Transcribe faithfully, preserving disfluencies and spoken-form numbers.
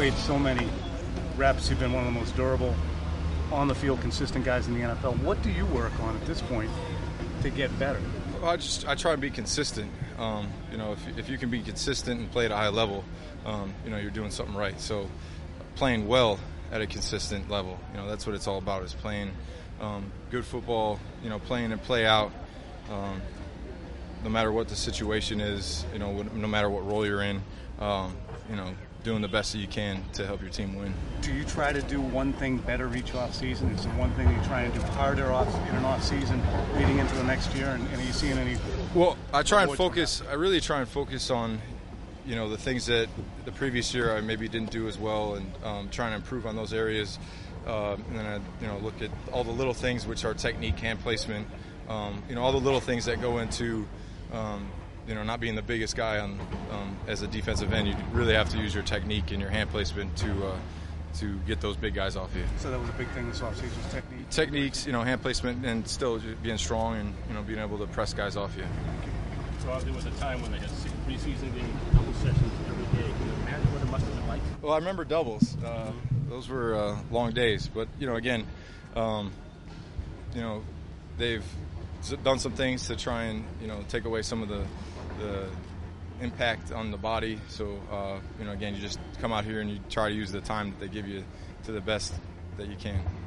played so many reps. You've been one of the most durable, on-the-field, consistent guys in the N F L. What do you work on at this point to get better? Well, I just I try and be consistent. Um, you know, if if you can be consistent and play at a high level, um, you know, you're doing something right. So, playing well at a consistent level, you know, that's what it's all about. Is playing um, good football. You know, playing and play out. Um, no matter what the situation is, you know, no matter what role you're in, um, you know, doing the best that you can to help your team win. Do you try to do one thing better each off season? Is there one thing you try and do harder off in an off season leading into the next year? And, and are you seeing any? Well, I try and focus. I really try and focus on, you know, the things that the previous year I maybe didn't do as well, and um, trying to improve on those areas. Uh, and then I, you know, look at all the little things, which are technique, hand placement. Um, you know, all the little things that go into. Um, you know, not being the biggest guy on um, as a defensive end, you really have to use your technique and your hand placement to uh, to get those big guys off you. So that was a big thing this offseason, was technique? Techniques, you know, hand placement, and still being strong and, you know, being able to press guys off you. So there was a time when they had six preseason games, double sessions every day. Can you imagine what it must have been like? Well, I remember doubles. Uh, those were uh, long days. But, you know, again, um, you know, they've done some things to try and, you know, take away some of the the impact on the body. So, uh, you know, again, you just come out here and you try to use the time that they give you to the best that you can.